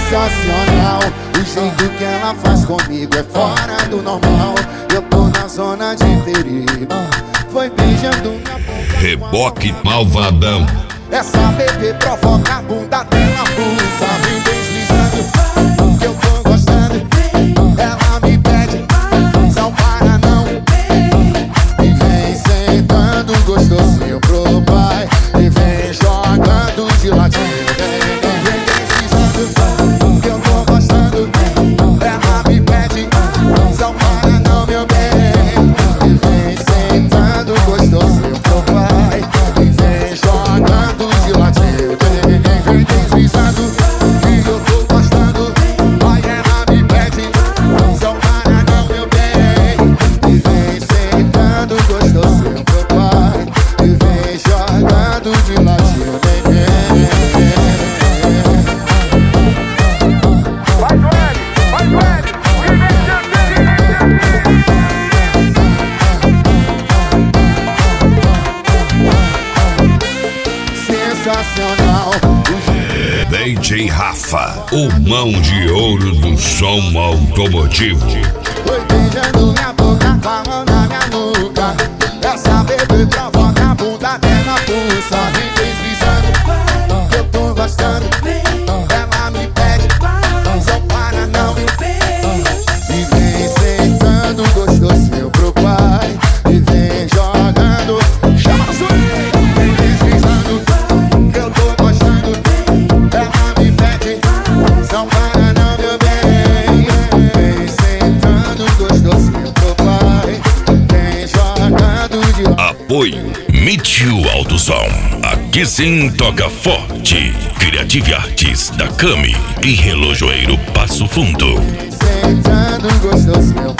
sensacional. O jeito que ela faz comigo é fora do normal. Eu tô na zona de perigo, foi beijando minha boca. Reboque malvadão. Essa bebê provoca a bunda dela, pulsa, vem deslizando, que eu tô gostando. Ela me pede, não para não, e vem sentando gostosinho pro pai, e vem jogando de ladinho. Vem deslizando, que eu tô gostando. Ela me pede, não para não, meu bem, e vem sentando gostosinho pro pai, e vem jogando de ladinho. Vem deslizando, que eu tô gostando. Vai, ela me pede, não para não, meu bem, e vem sentando gostosinho pro pai, e vem jogando de ladinho. Vai, Joelho, Sensacional. DJ Rafa, o mão de ouro do som automotivo. Foi beijando minha boca com a mão na minha nuca. Essa bebê provoca a bunda dela, pulsa, vem deslizando, eu tô gostando. Ela me pede, não para não, e vem sentando gostosinho pro pai, e vem jogando. Chama a zoeira, vem deslizando, eu tô gostando. Ela me pede, não para não, meu bem, vem sentando gostosinho pro pai, vem jogando de... Apoio Mitio Alto Som. Aqui sim toca forte. Criative Artes da Cami e Relojoeiro Passo Fundo. Sentando gostosinho